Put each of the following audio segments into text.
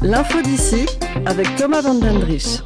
L'info d'ici avec Thomas Van Dendrich.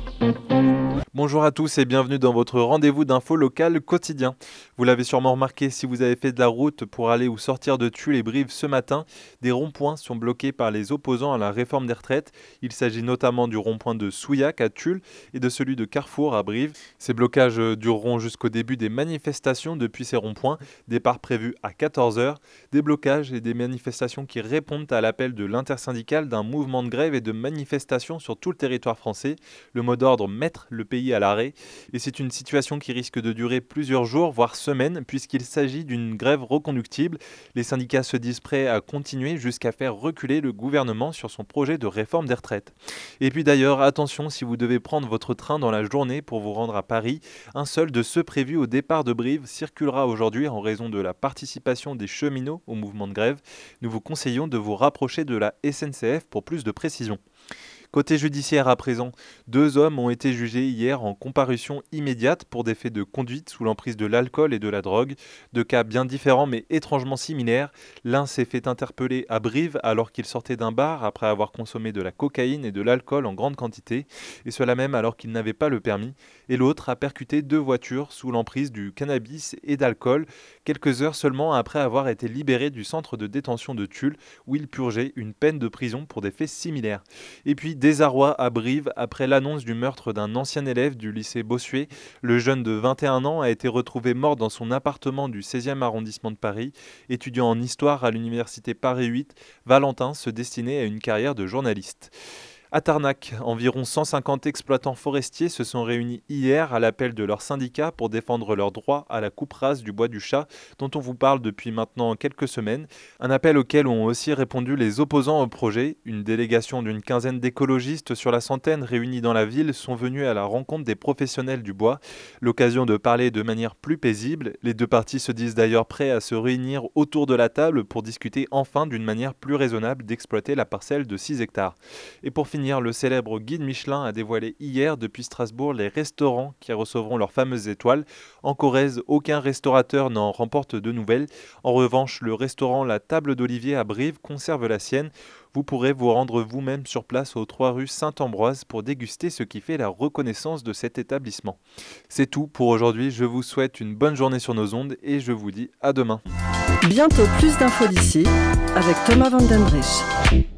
Bonjour à tous et bienvenue dans votre rendez-vous d'info local quotidien. Vous l'avez sûrement remarqué si vous avez fait de la route pour aller ou sortir de Tulle et Brive ce matin, des ronds-points sont bloqués par les opposants à la réforme des retraites. Il s'agit notamment du rond-point de Souillac à Tulle et de celui de Carrefour à Brive. Ces blocages dureront jusqu'au début des manifestations depuis ces ronds-points, départ prévu à 14h. Des blocages et des manifestations qui répondent à l'appel de l'intersyndicale d'un mouvement de grève et de manifestation sur tout le territoire français. Le mot d'ordre: mettre le pays à l'arrêt. Et c'est une situation qui risque de durer plusieurs jours, voire semaines, puisqu'il s'agit d'une grève reconductible. Les syndicats se disent prêts à continuer jusqu'à faire reculer le gouvernement sur son projet de réforme des retraites. Et puis d'ailleurs, attention, si vous devez prendre votre train dans la journée pour vous rendre à Paris, un seul de ceux prévus au départ de Brive circulera aujourd'hui en raison de la participation des cheminots au mouvement de grève. Nous vous conseillons de vous rapprocher de la SNCF pour plus de précisions. Côté judiciaire à présent, 2 hommes ont été jugés hier en comparution immédiate pour des faits de conduite sous l'emprise de l'alcool et de la drogue. 2 cas bien différents mais étrangement similaires. L'un s'est fait interpeller à Brive alors qu'il sortait d'un bar après avoir consommé de la cocaïne et de l'alcool en grande quantité, et cela même alors qu'il n'avait pas le permis. Et l'autre a percuté 2 voitures sous l'emprise du cannabis et d'alcool, quelques heures seulement après avoir été libéré du centre de détention de Tulle où il purgeait une peine de prison pour des faits similaires. Et puis désarroi à Brive après l'annonce du meurtre d'un ancien élève du lycée Bossuet. Le jeune de 21 ans a été retrouvé mort dans son appartement du 16e arrondissement de Paris. Étudiant en histoire à l'université Paris 8, Valentin se destinait à une carrière de journaliste. À Tarnac, environ 150 exploitants forestiers se sont réunis hier à l'appel de leur syndicat pour défendre leur droit à la coupe rase du bois du chat, dont on vous parle depuis maintenant quelques semaines. Un appel auquel ont aussi répondu les opposants au projet. Une délégation d'une quinzaine d'écologistes sur la centaine réunis dans la ville sont venus à la rencontre des professionnels du bois. L'occasion de parler de manière plus paisible. Les deux parties se disent d'ailleurs prêts à se réunir autour de la table pour discuter enfin d'une manière plus raisonnable d'exploiter la parcelle de 6 hectares. Et pour finir, le célèbre guide Michelin a dévoilé hier depuis Strasbourg les restaurants qui recevront leurs fameuses étoiles. En Corrèze, aucun restaurateur n'en remporte de nouvelles. En revanche, le restaurant La Table d'Olivier à Brive conserve la sienne. Vous pourrez vous rendre vous-même sur place aux 3 rue Saint-Ambroise pour déguster ce qui fait la reconnaissance de cet établissement. C'est tout pour aujourd'hui. Je vous souhaite une bonne journée sur nos ondes et je vous dis à demain. Bientôt plus d'infos d'ici avec Thomas Van Dendrich.